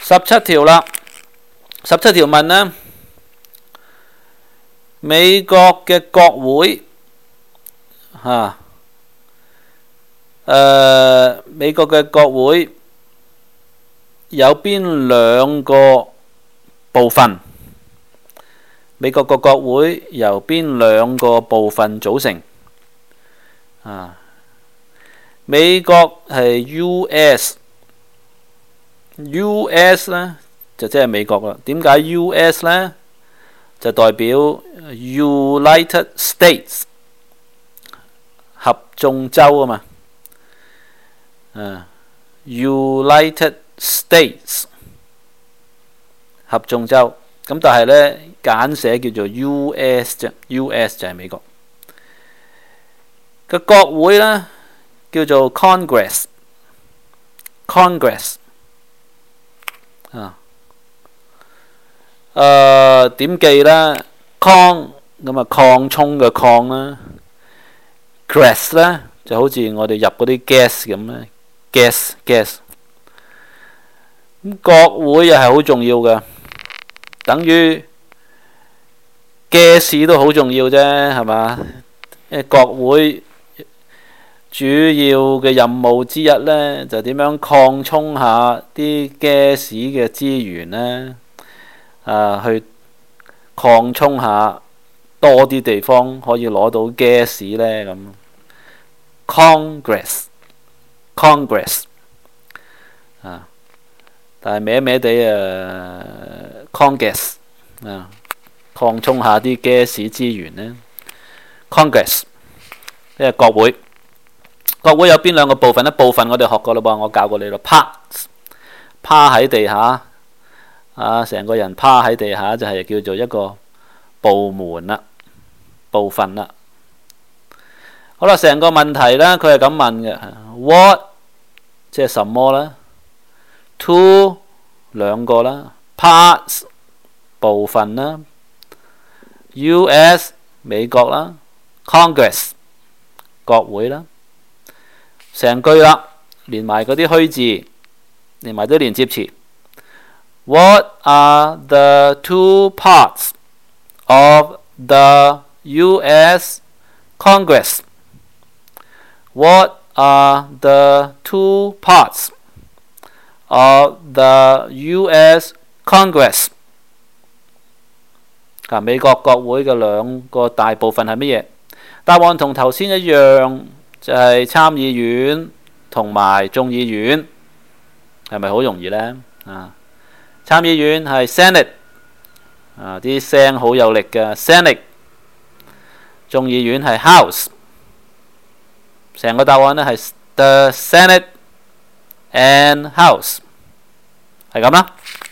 17條啦，17條問呢，美國嘅國會美國嘅國會有邊兩個部分？美國嘅國會由邊兩個部分組成？美國係 US 呢就即係美國啦。點解 US 呢？就代表 United States 合眾州啊嘛。United States 合眾州，咁但係呢簡寫叫做 US 啫 ，US 就係美國。個國會呢叫做 Congress 點記呢 ？Con 咁啊，擴充嘅擴啦 ，Grass 呢就好似我哋入嗰啲 gas 咁咧 ，gas。咁國會又係好重要嘅，等於 gas 都好重要啫，係嘛？因為國會主要嘅任務之一呢，就點樣擴充下啲 gas 嘅資源呢？去擴充下多啲地方可以攞到 gas 呢咁。Congress 但係歪歪地Congress 擴充下啲 gas 資源呢 Congress 即係國會。國會有邊兩個部分呢？部分我哋學過啦噃，我教過你啦。Parts 趴喺地下成個人趴喺地下就係叫做一個部門啦，部分啦。好啦，成個問題呢，佢係咁問嘅 ：What 即係什麼啦 ？Two 兩個啦 ，Parts 部分啦 ，US 美國啦 ，Congress 國會啦。成句啦，連埋嗰啲虛字，連埋啲連接詞。What are the two parts of the U.S. Congress? What are the two parts of the U.S. Congress? 美國國會嘅兩個大部分係乜嘢？答案同頭先一樣，就係參議院同埋眾議院，係咪好容易呢？參議院係 Senate， 啲聲好有力嘅 Senate。眾議院係 House。成個答案呢係 The Senate and House， 係咁啦。